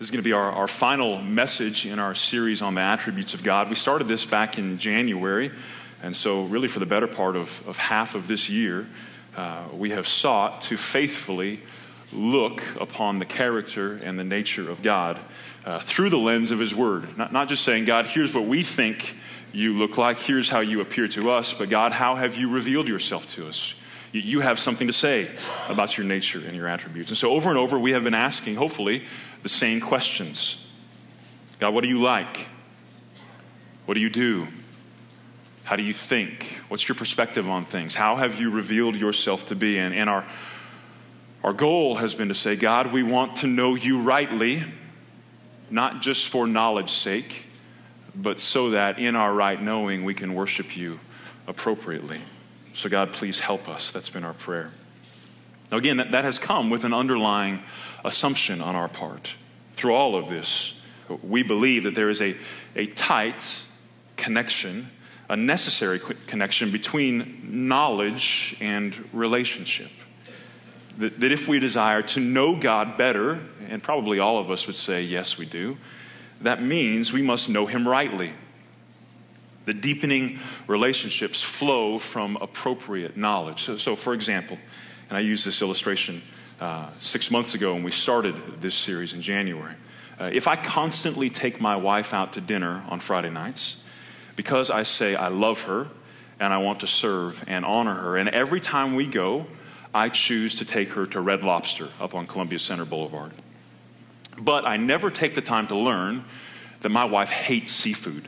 This is going to be our final message in our series on the attributes of God. We started this back in January, and so really for the better part of half of this year, we have sought to faithfully look upon the character and the nature of God through the lens of His Word. Not just saying, God, here's what we think you look like, here's how you appear to us, but God, how have you revealed yourself to us? You have something to say about your nature and your attributes. And so over and over, we have been asking, hopefully, the same questions. God, what do you like? What do you do? How do you think? What's your perspective on things? How have you revealed yourself to be? And our goal has been to say, God, we want to know you rightly, not just for knowledge's sake, but so that in our right knowing, we can worship you appropriately. So God, please help us. That's been our prayer. Now again, that has come with an underlying assumption on our part. Through all of this, we believe that there is a tight connection, a necessary connection between knowledge and relationship. That if we desire to know God better, and probably all of us would say, yes, we do, that means we must know Him rightly. The deepening relationships flow from appropriate knowledge. So for example, and I used this illustration 6 months ago when we started this series in January. If I constantly take my wife out to dinner on Friday nights because I say I love her and I want to serve and honor her, and every time we go, I choose to take her to Red Lobster up on Columbia Center Boulevard. But I never take the time to learn that my wife hates seafood.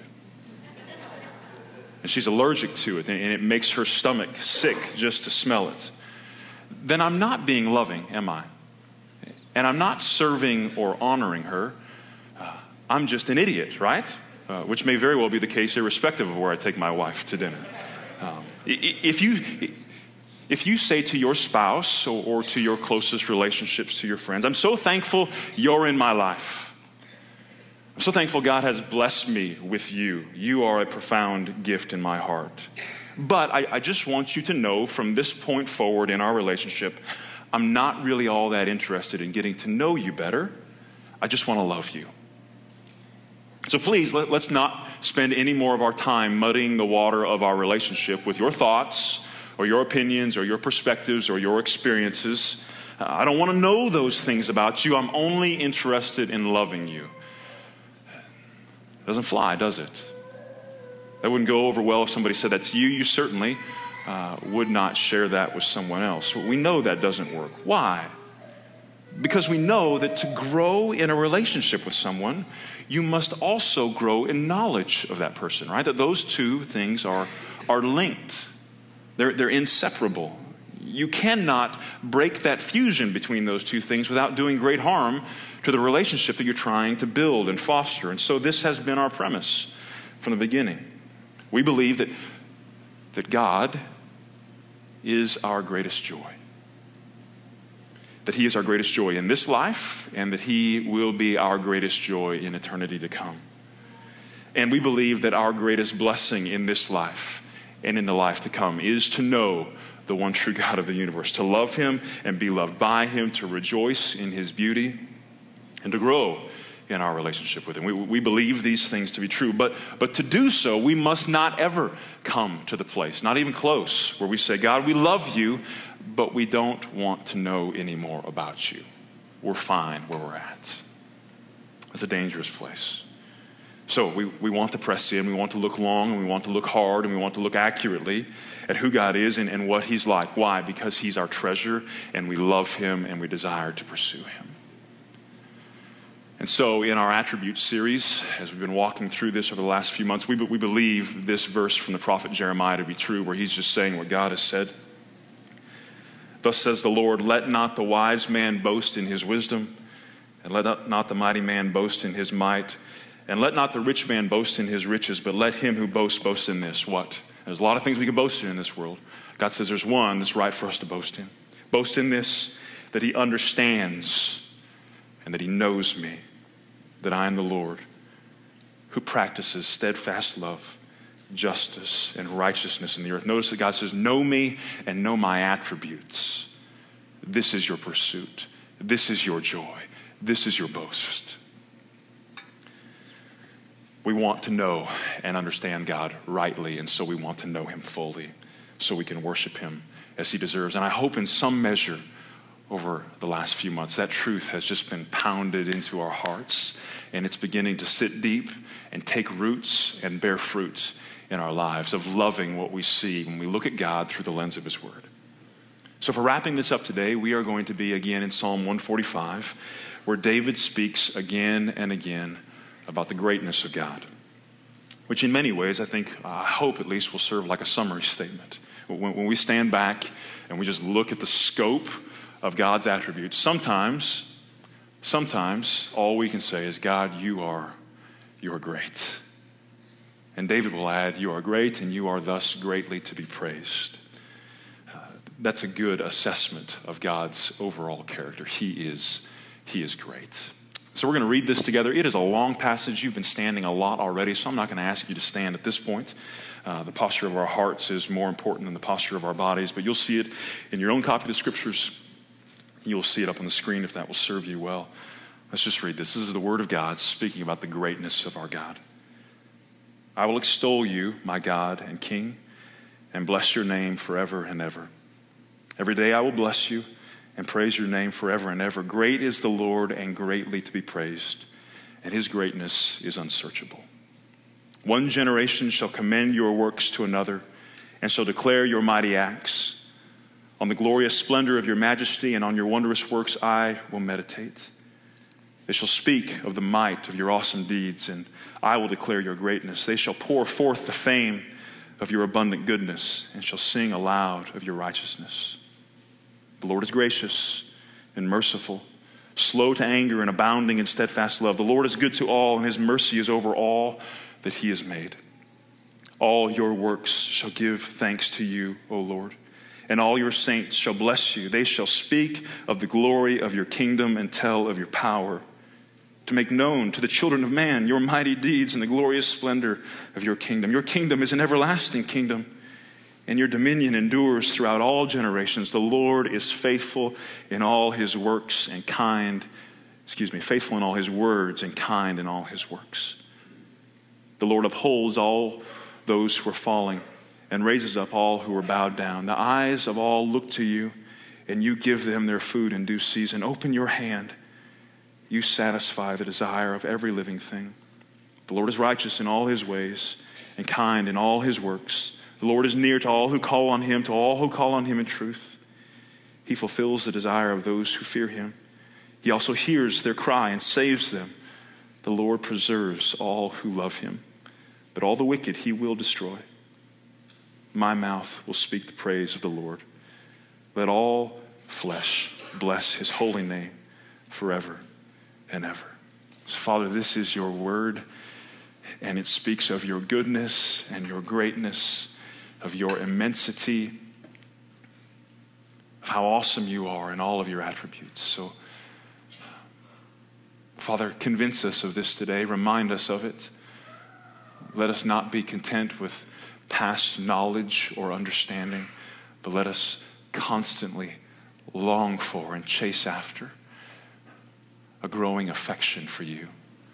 And she's allergic to it, and it makes her stomach sick just to smell it. Then I'm not being loving, am I? And I'm not serving or honoring her. I'm just an idiot, right? Which may very well be the case irrespective of where I take my wife to dinner. If you say to your spouse or to your closest relationships, to your friends, I'm so thankful you're in my life. I'm so thankful God has blessed me with you. You are a profound gift in my heart. But I just want you to know from this point forward in our relationship, I'm not really all that interested in getting to know you better. I just want to love you. So please, let's not spend any more of our time muddying the water of our relationship with your thoughts or your opinions or your perspectives or your experiences. I don't want to know those things about you. I'm only interested in loving you. Doesn't fly, does it? That wouldn't go over well if somebody said that to you. You certainly would not share that with someone else. We know that doesn't work. Why? Because we know that to grow in a relationship with someone, you must also grow in knowledge of that person, right? That those two things are linked. They're inseparable. You cannot break that fusion between those two things without doing great harm to the relationship that you're trying to build and foster. And so this has been our premise from the beginning. We believe that God is our greatest joy. That He is our greatest joy in this life, and that He will be our greatest joy in eternity to come. And we believe that our greatest blessing in this life and in the life to come is to know the one true God of the universe, to love Him and be loved by Him, to rejoice in His beauty, and to grow in our relationship with Him. We believe these things to be true, but to do so, we must not ever come to the place, not even close, where we say, God, we love you, but we don't want to know any more about you. We're fine where we're at. It's a dangerous place. So we want to press in, we want to look long, and we want to look hard, and we want to look accurately at who God is and what He's like. Why? Because He's our treasure, and we love Him, and we desire to pursue Him. And so in our attributes series, as we've been walking through this over the last few months, we believe this verse from the prophet Jeremiah to be true, where he's just saying what God has said. Thus says the Lord, let not the wise man boast in his wisdom, and let not the mighty man boast in his might, and let not the rich man boast in his riches, but let him who boasts boast in this. What? There's a lot of things we can boast in this world. God says there's one that's right for us to boast in. Boast in this, that He understands and that He knows me, that I am the Lord, who practices steadfast love, justice, and righteousness in the earth. Notice that God says, know me and know my attributes. This is your pursuit. This is your joy. This is your boast. We want to know and understand God rightly, and so we want to know him fully so we can worship him as he deserves. And I hope in some measure over the last few months that truth has just been pounded into our hearts, and it's beginning to sit deep and take roots and bear fruit in our lives of loving what we see when we look at God through the lens of his word. So for wrapping this up today, we are going to be again in Psalm 145, where David speaks again and again about the greatness of God, which in many ways, I hope at least, will serve like a summary statement. When we stand back and we just look at the scope of God's attributes, sometimes all we can say is, God, you are great. And David will add, you are great and you are thus greatly to be praised. That's a good assessment of God's overall character. He is great. So we're going to read this together. It is a long passage. You've been standing a lot already, so I'm not going to ask you to stand at this point. The posture of our hearts is more important than the posture of our bodies, but you'll see it in your own copy of the scriptures. You'll see it up on the screen if that will serve you well. Let's just read this. This is the word of God speaking about the greatness of our God. I will extol you, my God and King, and bless your name forever and ever. Every day I will bless you and praise your name forever and ever. Great is the Lord and greatly to be praised, and his greatness is unsearchable. One generation shall commend your works to another and shall declare your mighty acts. On the glorious splendor of your majesty and on your wondrous works I will meditate. They shall speak of the might of your awesome deeds, and I will declare your greatness. They shall pour forth the fame of your abundant goodness and shall sing aloud of your righteousness. The Lord is gracious and merciful, slow to anger and abounding in steadfast love. The Lord is good to all, and his mercy is over all that he has made. All your works shall give thanks to you, O Lord, and all your saints shall bless you. They shall speak of the glory of your kingdom and tell of your power, to make known to the children of man your mighty deeds and the glorious splendor of your kingdom. Your kingdom is an everlasting kingdom, and your dominion endures throughout all generations. The Lord is faithful in all his works and faithful in all his words and kind in all his works. The Lord upholds all those who are falling and raises up all who are bowed down. The eyes of all look to you, and you give them their food in due season. Open your hand. You satisfy the desire of every living thing. The Lord is righteous in all his ways and kind in all his works. The Lord is near to all who call on him in truth. He fulfills the desire of those who fear him. He also hears their cry and saves them. The Lord preserves all who love him, but all the wicked he will destroy. My mouth will speak the praise of the Lord. Let all flesh bless his holy name forever and ever. So, Father, this is your word, and it speaks of your goodness and your greatness, of your immensity, of how awesome you are in all of your attributes. So, Father, convince us of this today. Remind us of it. Let us not be content with past knowledge or understanding, but let us constantly long for and chase after a growing affection for you.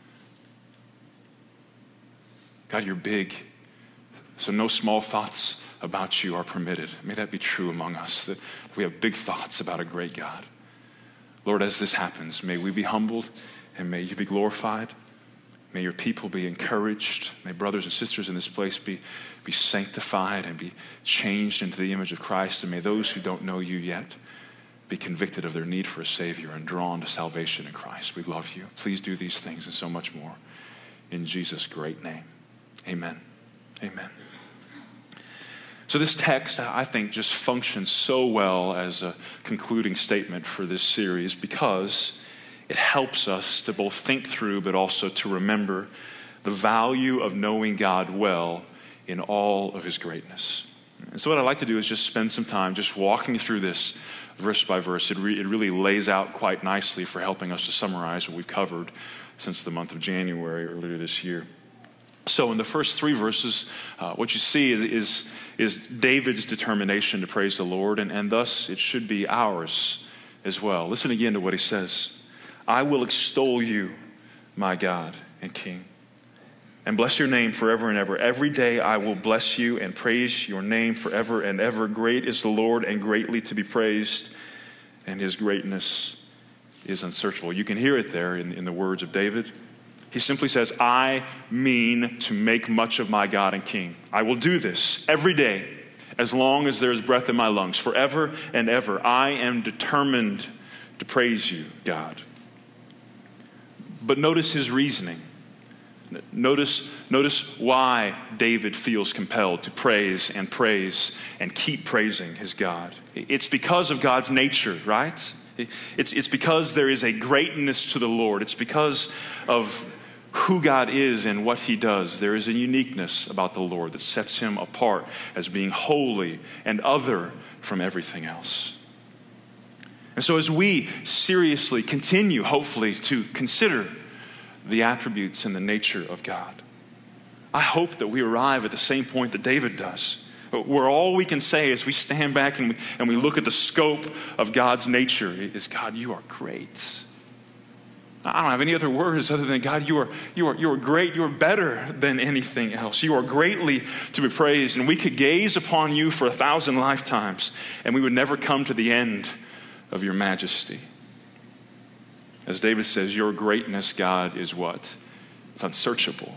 God, you're big, so no small thoughts about you are permitted. May that be true among us, that we have big thoughts about a great God. Lord, as this happens, may we be humbled and may you be glorified. May your people be encouraged. May brothers and sisters in this place be sanctified and be changed into the image of Christ. And may those who don't know you yet be convicted of their need for a Savior and drawn to salvation in Christ. We love you. Please do these things and so much more. In Jesus' great name, amen. Amen. So this text, I think, just functions so well as a concluding statement for this series because it helps us to both think through but also to remember the value of knowing God well in all of his greatness. And so what I'd like to do is just spend some time just walking through this verse by verse. It really lays out quite nicely for helping us to summarize what we've covered since the month of January earlier this year. So in the first three verses, what you see is David's determination to praise the Lord, and thus it should be ours as well. Listen again to what he says. I will extol you, my God and King, and bless your name forever and ever. Every day I will bless you and praise your name forever and ever. Great is the Lord and greatly to be praised, and his greatness is unsearchable. You can hear it there in the words of David. He simply says, I mean to make much of my God and King. I will do this every day as long as there is breath in my lungs, forever and ever. I am determined to praise you, God. But notice his reasoning. Notice why David feels compelled to praise and keep praising his God. It's because of God's nature, right? It's because there is a greatness to the Lord. It's because of who God is and what he does. There is a uniqueness about the Lord that sets him apart as being holy and other from everything else. And so as we seriously continue, hopefully, to consider the attributes and the nature of God, I hope that we arrive at the same point that David does, where all we can say as we stand back and we look at the scope of God's nature is, God, you are great. I don't have any other words other than, God, you are great. You are better than anything else. You are greatly to be praised. And we could gaze upon you for 1,000 lifetimes and we would never come to the end of your majesty. As David says, your greatness, God, is what? It's unsearchable.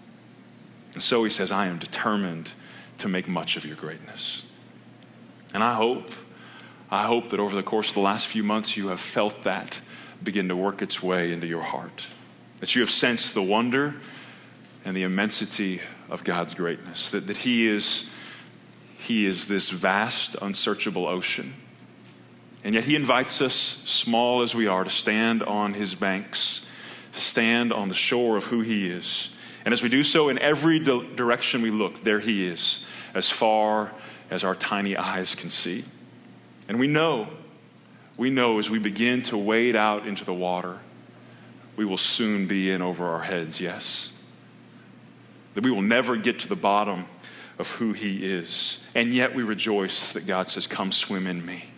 And so he says, I am determined to make much of your greatness. And I hope that over the course of the last few months you have felt that begin to work its way into your heart. That you have sensed the wonder and the immensity of God's greatness. That he is this vast, unsearchable ocean. And yet he invites us, small as we are, to stand on his banks, to stand on the shore of who he is. And as we do so, in every direction we look, there he is, as far as our tiny eyes can see. And we know as we begin to wade out into the water, we will soon be in over our heads, yes. That we will never get to the bottom of who he is. And yet we rejoice that God says, come swim in me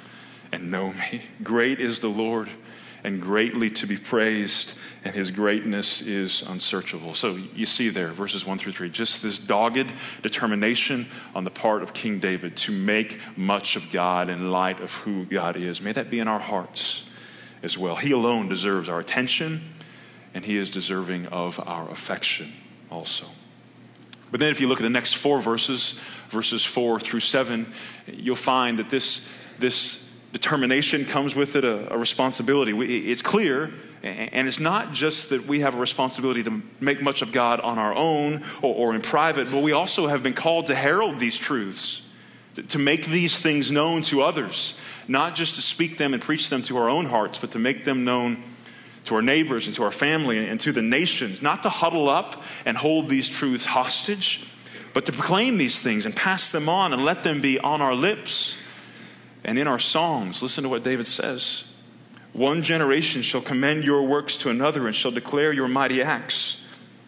and know me. Great is the Lord and greatly to be praised, and his greatness is unsearchable. So you see there, verses 1-3, just this dogged determination on the part of King David to make much of God in light of who God is. May that be in our hearts as well. He alone deserves our attention, and he is deserving of our affection also. But then if you look at the next 4 verses, verses 4-7, you'll find that this determination comes with it a responsibility. It's clear, and it's not just that we have a responsibility to make much of God on our own or in private, but we also have been called to herald these truths, to make these things known to others, not just to speak them and preach them to our own hearts, but to make them known to our neighbors and to our family and to the nations, not to huddle up and hold these truths hostage, but to proclaim these things and pass them on and let them be on our lips and in our songs. Listen to what David says. One generation shall commend your works to another and shall declare your mighty acts.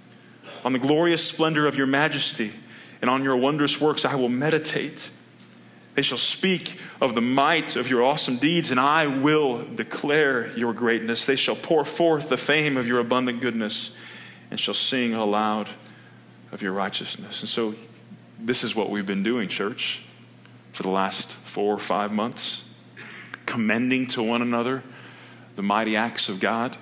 On the glorious splendor of your majesty and on your wondrous works I will meditate. They shall speak of the might of your awesome deeds, and I will declare your greatness. They shall pour forth the fame of your abundant goodness and shall sing aloud of your righteousness. And so this is what we've been doing, church, for the last 4 or 5 months, commending to one another the mighty acts of God,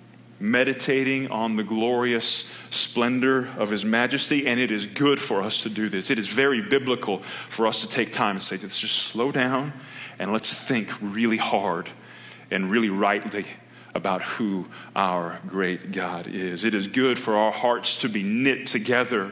meditating on the glorious splendor of his majesty. And it is good for us to do this. It is very biblical for us to take time and say, let's just slow down and let's think really hard and really rightly about who our great God is. It is good for our hearts to be knit together,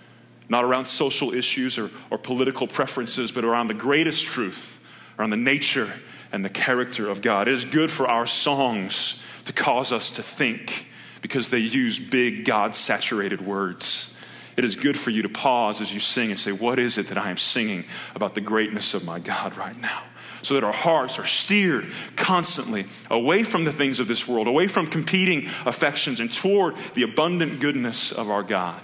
not around social issues or political preferences, but around the greatest truth, around the nature and the character of God. It is good for our songs to cause us to think because they use big God-saturated words. It is good for you to pause as you sing and say, what is it that I am singing about the greatness of my God right now? So that our hearts are steered constantly away from the things of this world, away from competing affections and toward the abundant goodness of our God.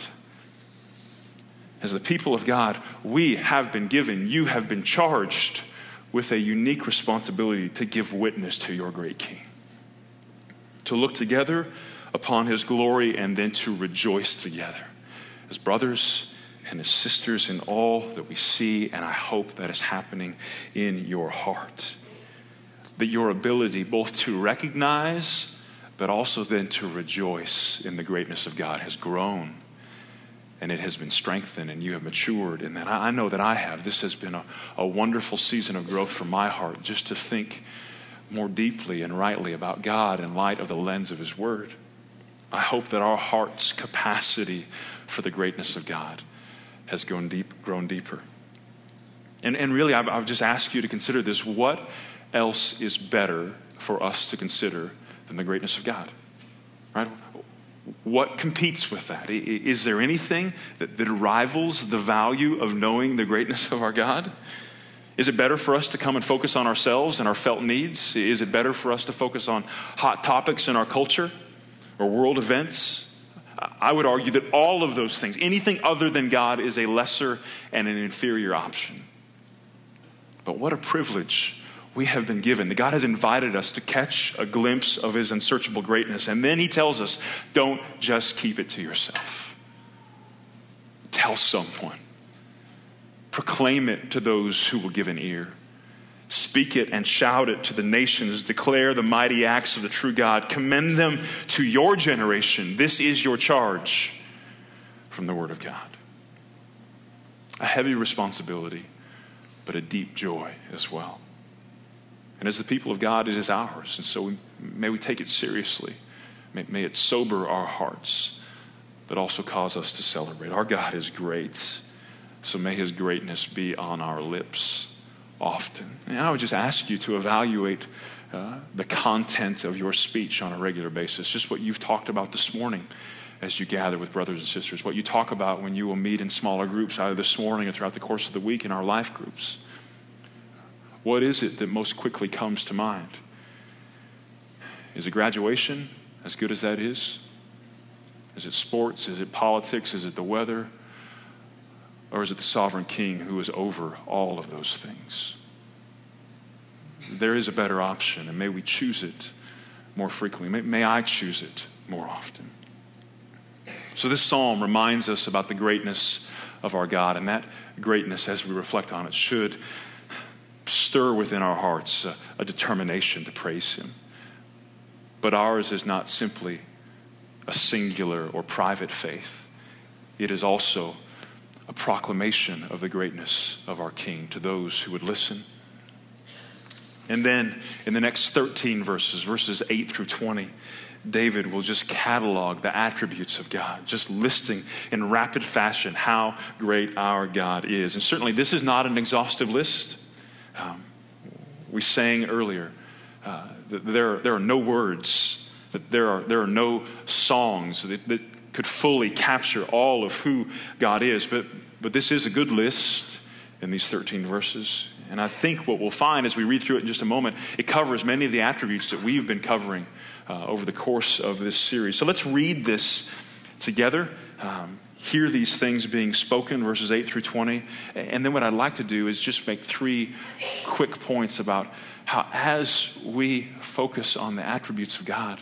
As the people of God, we have been given, you have been charged with a unique responsibility to give witness to your great King. To look together upon his glory and then to rejoice together. as brothers and as sisters in all that we see, and I hope that is happening in your heart. That your ability both to recognize, but also then to rejoice in the greatness of God has grown, and it has been strengthened, and you have matured in that. I know that I have. This has been a wonderful season of growth for my heart, just to think more deeply and rightly about God in light of the lens of His Word. I hope that our heart's capacity for the greatness of God has grown deeper. And really, I would just ask you to consider this. What else is better for us to consider than the greatness of God? Right? What competes with that? Is there anything that rivals the value of knowing the greatness of our God? Is it better for us to come and focus on ourselves and our felt needs? Is it better for us to focus on hot topics in our culture or world events? I would argue that all of those things, anything other than God, is a lesser and an inferior option. But what a privilege we have been given, that God has invited us to catch a glimpse of His unsearchable greatness. And then He tells us, don't just keep it to yourself. Tell someone. Proclaim it to those who will give an ear. Speak it and shout it to the nations. Declare the mighty acts of the true God. Commend them to your generation. This is your charge from the Word of God. A heavy responsibility, but a deep joy as well. And as the people of God, it is ours. And so may we take it seriously. May it sober our hearts, but also cause us to celebrate. Our God is great, so may His greatness be on our lips often. And I would just ask you to evaluate the content of your speech on a regular basis, just what you've talked about this morning as you gather with brothers and sisters, what you talk about when you will meet in smaller groups, either this morning or throughout the course of the week in our life groups. What is it that most quickly comes to mind? Is it graduation, as good as that is? Is it sports? Is it politics? Is it the weather? Or is it the sovereign King who is over all of those things? There is a better option, and may we choose it more frequently. May I choose it more often. So this psalm reminds us about the greatness of our God, and that greatness, as we reflect on it, should stir within our hearts a determination to praise Him. But ours is not simply a singular or private faith. It is also a proclamation of the greatness of our King to those who would listen. And then in the next 13 verses 8 through 20, David will just catalog the attributes of God, just listing in rapid fashion how great our God is. And certainly this is not an exhaustive list. We sang earlier that there are no words, that there are no songs that could fully capture all of who God is. But this is a good list in these 13 verses. And I think what we'll find as we read through it in just a moment, it covers many of the attributes that we've been covering over the course of this series. So let's read this together. Hear these things being spoken, verses 8 through 20. And then what I'd like to do is just make 3 quick points about how, as we focus on the attributes of God,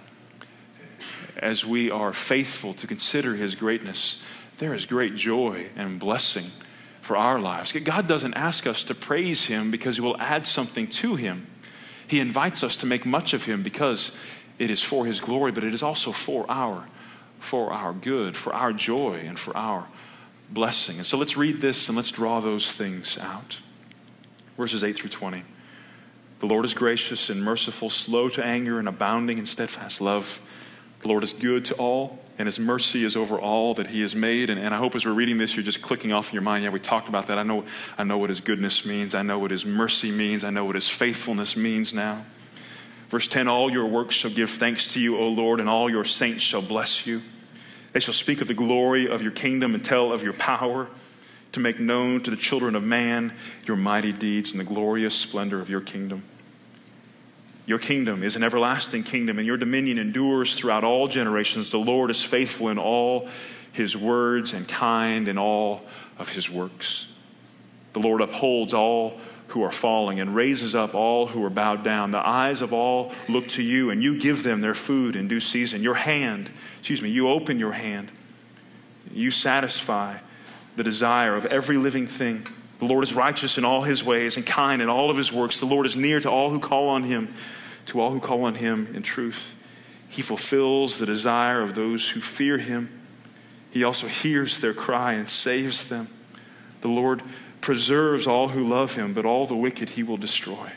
as we are faithful to consider His greatness, there is great joy and blessing for our lives. God doesn't ask us to praise Him because He will add something to Him. He invites us to make much of Him because it is for His glory, but it is also for our good, for our joy, and for our blessing. And so let's read this and let's draw those things out. Verses 8 through 20. The Lord is gracious and merciful, slow to anger and abounding in steadfast love. The Lord is good to all, and His mercy is over all that He has made. And I hope as we're reading this, you're just clicking off in your mind. Yeah, we talked about that. I know what His goodness means. I know what His mercy means. I know what His faithfulness means now. Verse 10, all your works shall give thanks to you, O Lord, and all your saints shall bless you. They shall speak of the glory of your kingdom and tell of your power, to make known to the children of man your mighty deeds and the glorious splendor of your kingdom. Your kingdom is an everlasting kingdom, and your dominion endures throughout all generations. The Lord is faithful in all His words and kind in all of His works. The Lord upholds all who are falling and raises up all who are bowed down. The eyes of all look to you, and you give them their food in due season. You open your hand. You satisfy the desire of every living thing. The Lord is righteous in all his ways and kind in all of his works. The Lord is near to all who call on him, in truth. He fulfills the desire of those who fear him. He also hears their cry and saves them. The Lord preserves all who love him, but all the wicked he will destroy.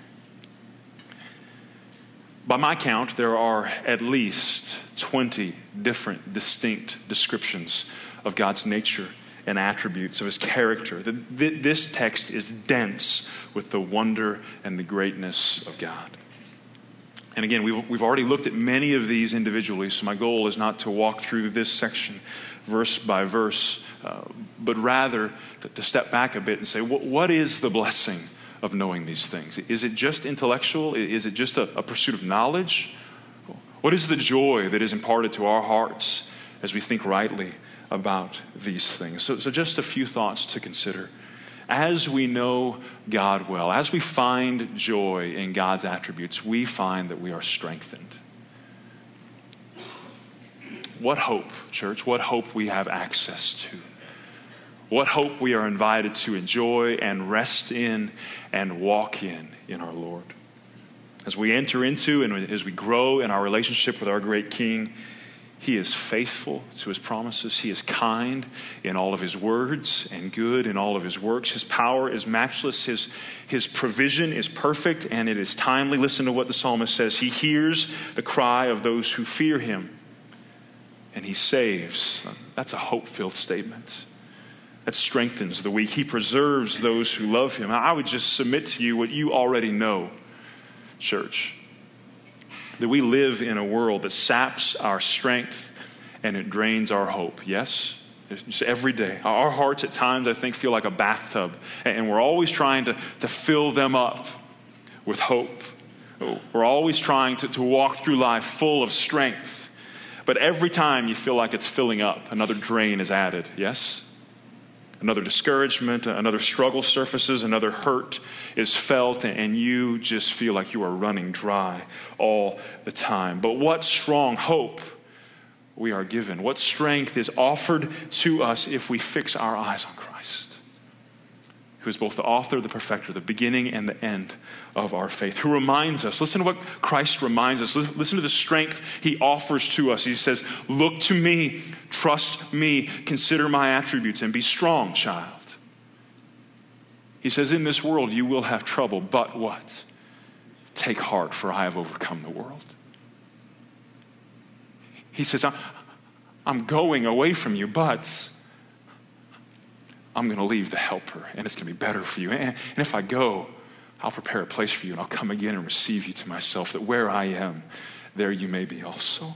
By my count, there are at least 20 different, distinct descriptions of God's nature and attributes, of his character. This text is dense with the wonder and the greatness of God. And again, we've already looked at many of these individually, so my goal is not to walk through this section verse by verse, but rather to step back a bit and say, what is the blessing of knowing these things? Is it just intellectual? Is it just a pursuit of knowledge? What is the joy that is imparted to our hearts as we think rightly about these things? So just a few thoughts to consider. As we know God well, as we find joy in God's attributes, we find that we are strengthened. What hope, church? What hope we have access to. What hope we are invited to enjoy and rest in and walk in our Lord. As we enter into and as we grow in our relationship with our great King, he is faithful to his promises. He is kind in all of his words and good in all of his works. His power is matchless. His provision is perfect and it is timely. Listen to what the psalmist says. He hears the cry of those who fear him and he saves. That's a hope-filled statement. That strengthens the weak. He preserves those who love him. I would just submit to you what you already know, church. That we live in a world that saps our strength and it drains our hope. Yes? Just every day. Our hearts at times, I think, feel like a bathtub. And we're always trying to fill them up with hope. We're always trying to walk through life full of strength. But every time you feel like it's filling up, another drain is added. Yes? Another discouragement, another struggle surfaces, another hurt is felt, and you just feel like you are running dry all the time. But what strong hope we are given. What strength is offered to us if we fix our eyes on Christ, who is both the author, the perfecter, the beginning and the end of our faith, who reminds us. Listen to what Christ reminds us. Listen to the strength he offers to us. He says, look to me, trust me, consider my attributes, and be strong, child. He says, in this world you will have trouble, but what? Take heart, for I have overcome the world. He says, I'm going away from you, but I'm going to leave the helper, and it's going to be better for you. And if I go, I'll prepare a place for you, and I'll come again and receive you to myself, that where I am, there you may be also.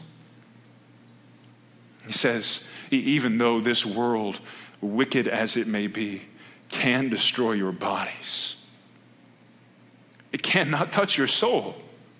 He says, even though this world, wicked as it may be, can destroy your bodies, it cannot touch your soul.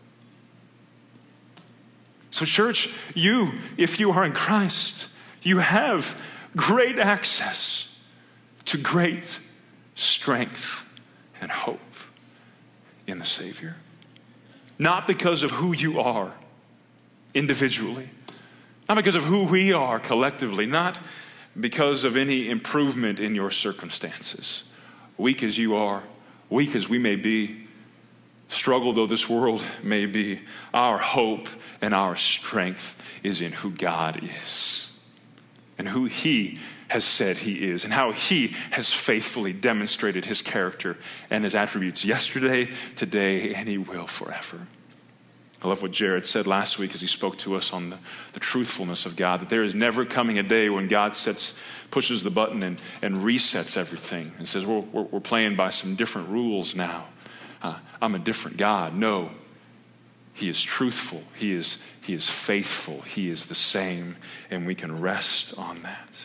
So church, if you are in Christ, you have great access to great strength and hope in the Savior. Not because of who you are individually, not because of who we are collectively, not because of any improvement in your circumstances. Weak as you are, weak as we may be, struggle though this world may be, our hope and our strength is in who God is and who he has said he is and how he has faithfully demonstrated his character and his attributes yesterday, today, and he will forever. I love what Jared said last week as he spoke to us on the truthfulness of God, that there is never coming a day when God pushes the button and resets everything and says, we're playing by some different rules now. I'm a different God. No, he is truthful. He is faithful. He is the same, and we can rest on that.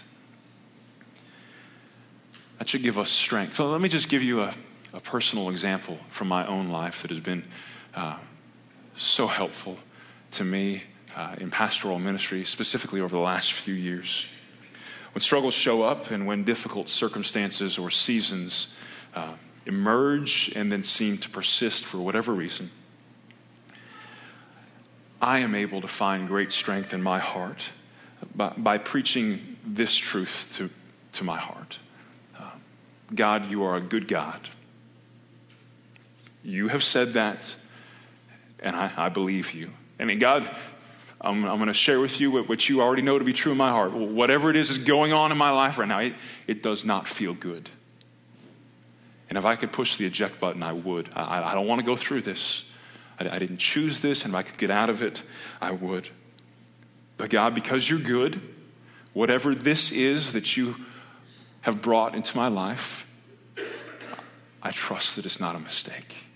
That should give us strength. So let me just give you a personal example from my own life that has been so helpful to me in pastoral ministry, specifically over the last few years. When struggles show up and when difficult circumstances or seasons emerge and then seem to persist for whatever reason, I am able to find great strength in my heart by preaching this truth to my heart. God, you are a good God. You have said that, and I believe you. And God, I'm going to share with you what you already know to be true in my heart. Whatever it is going on in my life right now, it does not feel good. And if I could push the eject button, I would. I don't want to go through this. I didn't choose this, and if I could get out of it, I would. But God, because you're good, whatever this is that you have brought into my life, I trust that it's not a mistake.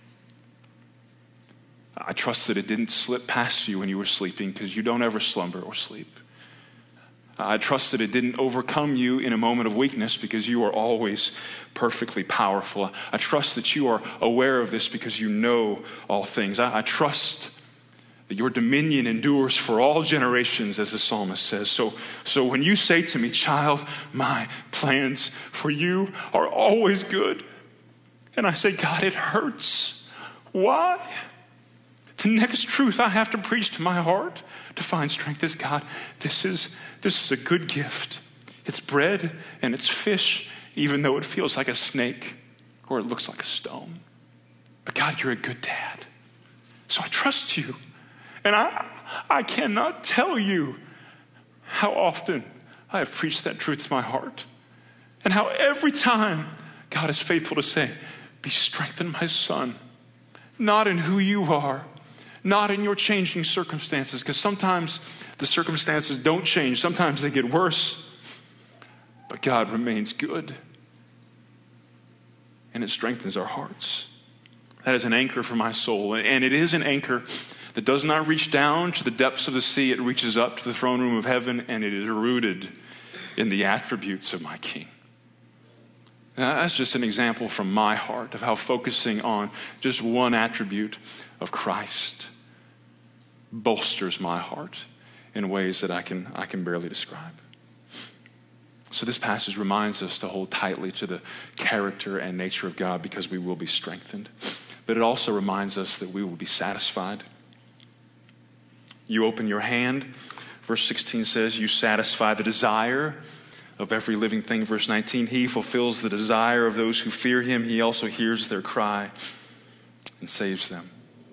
I trust that it didn't slip past you when you were sleeping, because you don't ever slumber or sleep. I trust that it didn't overcome you in a moment of weakness, because you are always perfectly powerful. I trust that you are aware of this because you know all things. I trust that your dominion endures for all generations, as the psalmist says. So when you say to me, child, my plans for you are always good. And I say, God, it hurts. Why? The next truth I have to preach to my heart to find strength is, God, this is a good gift. It's bread and it's fish, even though it feels like a snake or it looks like a stone. But God, you're a good dad. So I trust you. And I cannot tell you how often I have preached that truth to my heart. And how every time God is faithful to say, be strengthened, my son, not in who you are, not in your changing circumstances, because sometimes the circumstances don't change. Sometimes they get worse. But God remains good. And it strengthens our hearts. That is an anchor for my soul. And it is an anchor that does not reach down to the depths of the sea. It reaches up to the throne room of heaven, and it is rooted in the attributes of my King. Now, that's just an example from my heart of how focusing on just one attribute of Christ bolsters my heart in ways that I can barely describe. So this passage reminds us to hold tightly to the character and nature of God, because we will be strengthened. But it also reminds us that we will be satisfied. You open your hand, verse 16 says, you satisfy the desire of every living thing. Verse 19, he fulfills the desire of those who fear him. He also hears their cry and saves them.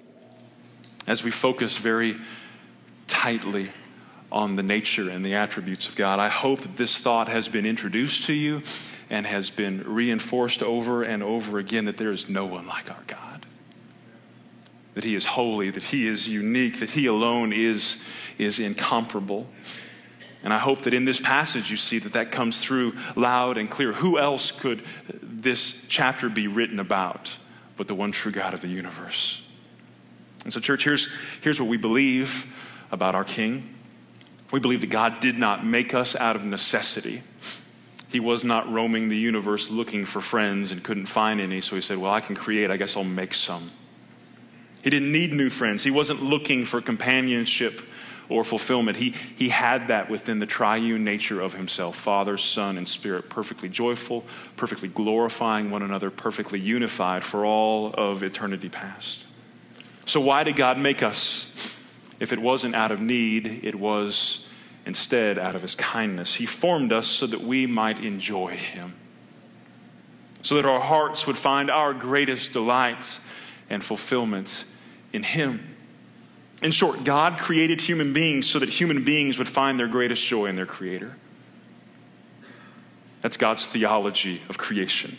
As we focus very tightly on the nature and the attributes of God, I hope that this thought has been introduced to you and has been reinforced over and over again, that there is no one like our God. That he is holy, that he is unique, that he alone is incomparable. And I hope that in this passage you see that comes through loud and clear. Who else could this chapter be written about but the one true God of the universe? And so, church, here's what we believe about our King. We believe that God did not make us out of necessity. He was not roaming the universe looking for friends and couldn't find any, so he said, well, I can create, I guess I'll make some. He didn't need new friends. He wasn't looking for companionship or fulfillment. He had that within the triune nature of himself, Father, Son, and Spirit, perfectly joyful, perfectly glorifying one another, perfectly unified for all of eternity past. So why did God make us? If it wasn't out of need, it was instead out of his kindness. He formed us so that we might enjoy him, so that our hearts would find our greatest delight and fulfillment in him. In short, God created human beings so that human beings would find their greatest joy in their Creator. That's God's theology of creation.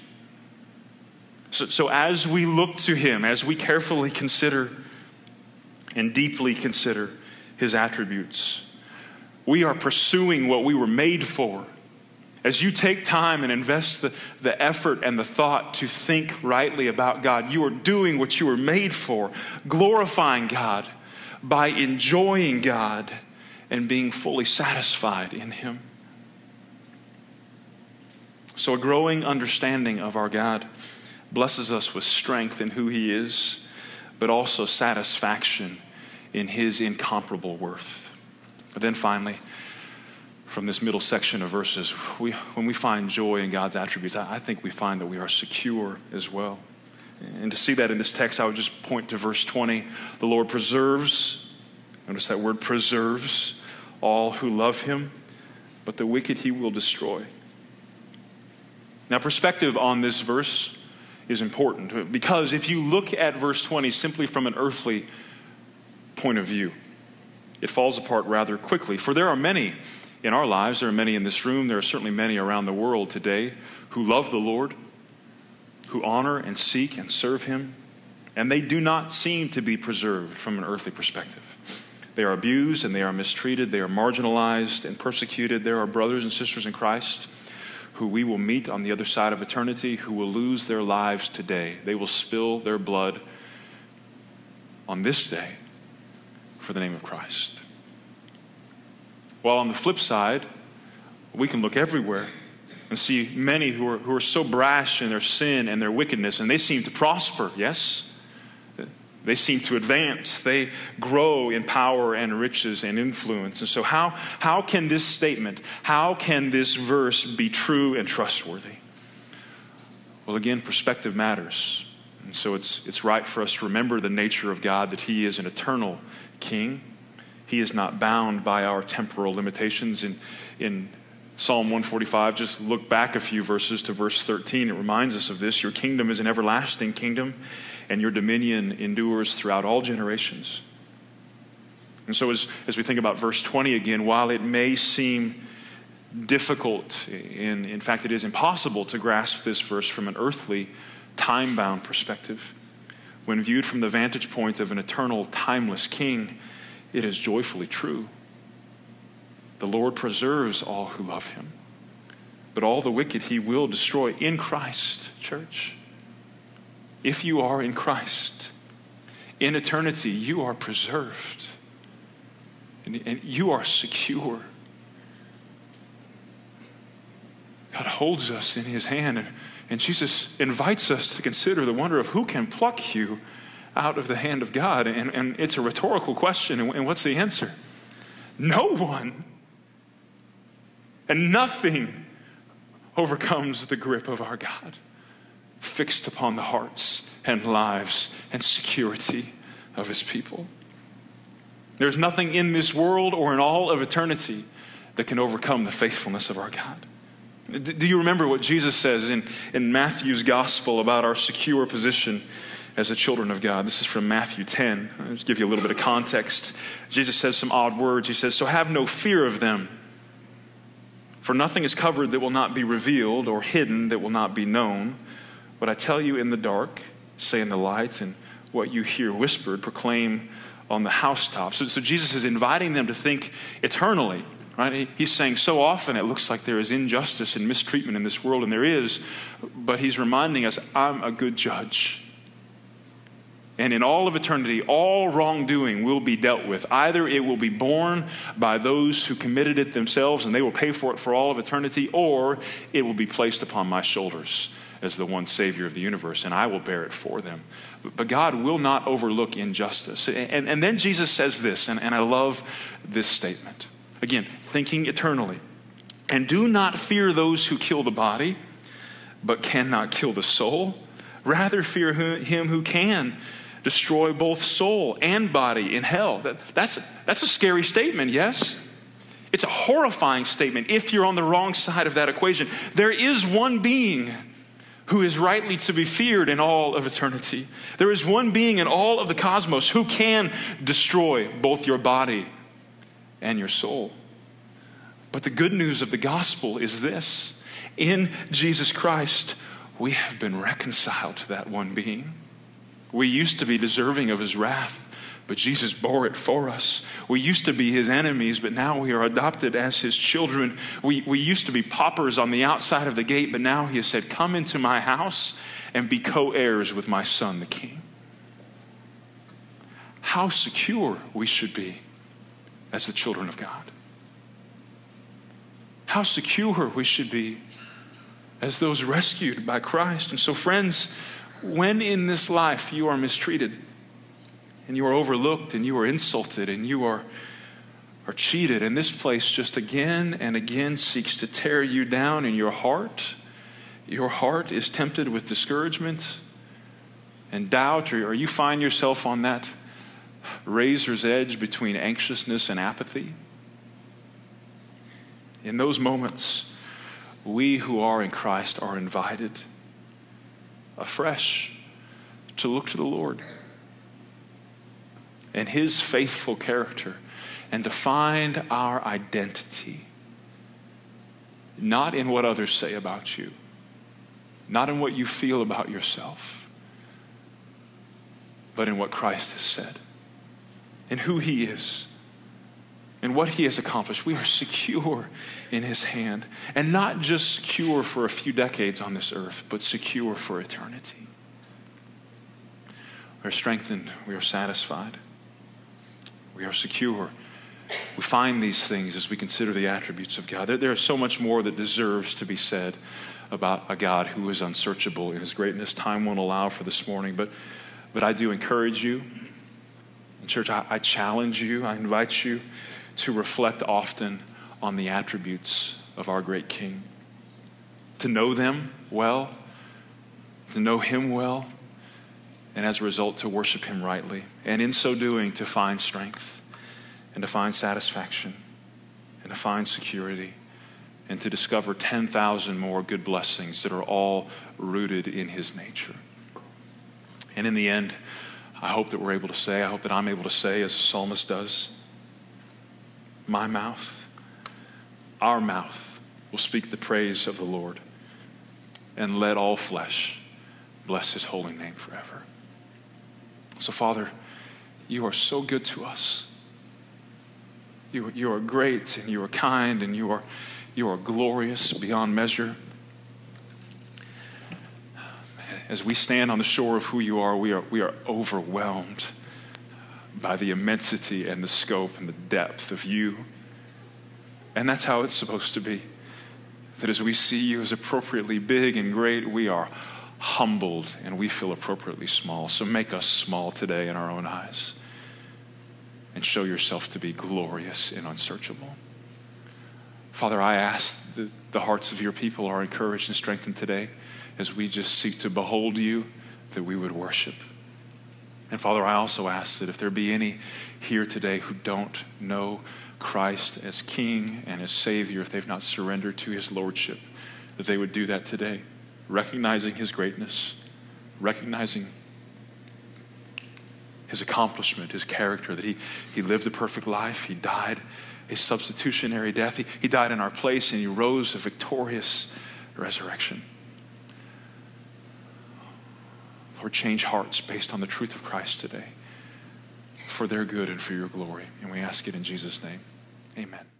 So as we look to him, as we carefully consider and deeply consider his attributes, we are pursuing what we were made for. As you take time and invest the effort and the thought to think rightly about God, you are doing what you were made for, glorifying God by enjoying God and being fully satisfied in him. So a growing understanding of our God blesses us with strength in who he is, but also satisfaction in his incomparable worth. But then finally, from this middle section of verses, when we find joy in God's attributes, I think we find that we are secure as well. And to see that in this text, I would just point to verse 20. The Lord preserves, notice that word preserves, all who love him. but the wicked he will destroy. Now, perspective on this verse is important, because if you look at verse 20 simply from an earthly point of view, it falls apart rather quickly. For there are many in our lives, there are many in this room, there are certainly many around the world today who love the Lord, who honor and seek and serve him, and they do not seem to be preserved from an earthly perspective. They are abused and they are mistreated, they are marginalized and persecuted. There are brothers and sisters in Christ who we will meet on the other side of eternity, who will lose their lives today. They will spill their blood on this day for the name of Christ. While on the flip side, we can look everywhere and see many who are so brash in their sin and their wickedness, and they seem to prosper, yes? They seem to advance. They grow in power and riches and influence. And so how can this statement, how can this verse be true and trustworthy? Well, again, perspective matters. And so it's right for us to remember the nature of God, that he is an eternal king. He is not bound by our temporal limitations. In Psalm 145, just look back a few verses to verse 13. It reminds us of this. Your kingdom is an everlasting kingdom, and your dominion endures throughout all generations. And so as we think about verse 20 again, while it may seem difficult, in fact it is impossible to grasp this verse from an earthly, time-bound perspective, when viewed from the vantage point of an eternal, timeless king, it is joyfully true. The Lord preserves all who love him, but all the wicked he will destroy in Christ, church. If you are in Christ, in eternity, you are preserved and you are secure. God holds us in his hand, and Jesus invites us to consider the wonder of who can pluck you out of the hand of God. And it's a rhetorical question, and what's the answer? No one. And nothing overcomes the grip of our God, fixed upon the hearts and lives and security of his people. There's nothing in this world or in all of eternity that can overcome the faithfulness of our God. Do you remember what Jesus says in Matthew's gospel about our secure position as the children of God? This is from Matthew 10. I'll just give you a little bit of context. Jesus says some odd words. He says, "So have no fear of them. For nothing is covered that will not be revealed, or hidden that will not be known. What I tell you in the dark, say in the light, and what you hear whispered, proclaim on the housetops." So Jesus is inviting them to think eternally, right? He's saying so often it looks like there is injustice and mistreatment in this world, and there is, but he's reminding us, I'm a good judge. And in all of eternity, all wrongdoing will be dealt with. Either it will be borne by those who committed it themselves and they will pay for it for all of eternity, or it will be placed upon my shoulders as the one Savior of the universe, and I will bear it for them. But God will not overlook injustice. And then Jesus says this, and I love this statement. Again, thinking eternally. "And do not fear those who kill the body, but cannot kill the soul. Rather fear him who can destroy both soul and body in hell." That's a scary statement, yes? It's a horrifying statement if you're on the wrong side of that equation. There is one being who is rightly to be feared in all of eternity. There is one being in all of the cosmos who can destroy both your body and your soul. But the good news of the gospel is this: in Jesus Christ, we have been reconciled to that one being. We used to be deserving of his wrath, but Jesus bore it for us. We used to be his enemies, but now we are adopted as his children. We used to be paupers on the outside of the gate, but now he has said, "Come into my house and be co-heirs with my son, the King." How secure we should be as the children of God. How secure we should be as those rescued by Christ. And so, friends, when in this life you are mistreated and you are overlooked and you are insulted and you are cheated, and this place just again and again seeks to tear you down in your heart is tempted with discouragement and doubt, or you find yourself on that razor's edge between anxiousness and apathy, In those moments, we who are in Christ are invited afresh to look to the Lord and his faithful character and to find our identity not in what others say about you, not in what you feel about yourself, but in what Christ has said and who he is and what he has accomplished. We are secure in his hand, and not just secure for a few decades on this earth, but secure for eternity. We are strengthened. We are satisfied. We are secure. We find these things as we consider the attributes of God. There is so much more that deserves to be said about a God who is unsearchable in his greatness. Time won't allow for this morning, but I do encourage you. And church, I challenge you, I invite you to reflect often on the attributes of our great King, to know them well, to know him well, and as a result to worship him rightly, and in so doing to find strength and to find satisfaction and to find security and to discover 10,000 more good blessings that are all rooted in his nature. And in the end, I hope that we're able to say, I hope that I'm able to say, as the psalmist does, my mouth, our mouth will speak the praise of the Lord, and let all flesh bless his holy name forever. So Father, you are so good to us. You are great, and you are kind, and you are glorious beyond measure. As we stand on the shore of who you are, we are overwhelmed by the immensity and the scope and the depth of you. And that's how it's supposed to be. That as we see you as appropriately big and great, we are humbled and we feel appropriately small. So make us small today in our own eyes and show yourself to be glorious and unsearchable. Father, I ask that the hearts of your people are encouraged and strengthened today as we just seek to behold you, that we would worship. And Father, I also ask that if there be any here today who don't know Christ as King and as Savior, if they've not surrendered to his Lordship, that they would do that today, recognizing his greatness, recognizing his accomplishment, his character, that he lived a perfect life, he died a substitutionary death, he died in our place, and he rose a victorious resurrection. Lord, change hearts based on the truth of Christ today for their good and for your glory. And we ask it in Jesus' name. Amen.